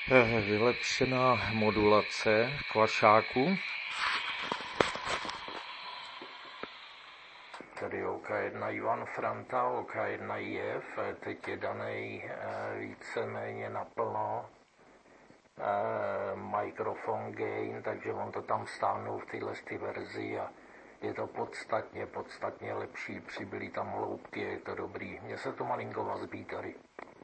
Vylepšená modulace klašáku. Tady OK1 Ivan Franta, OK1 IF, teď je daný víceméně naplno mikrofon gain, takže on to tam stáhnul v téhle verzi a je to podstatně lepší, přibyly tam hloubky, je to dobrý. Mně se to malinko vazbí tady.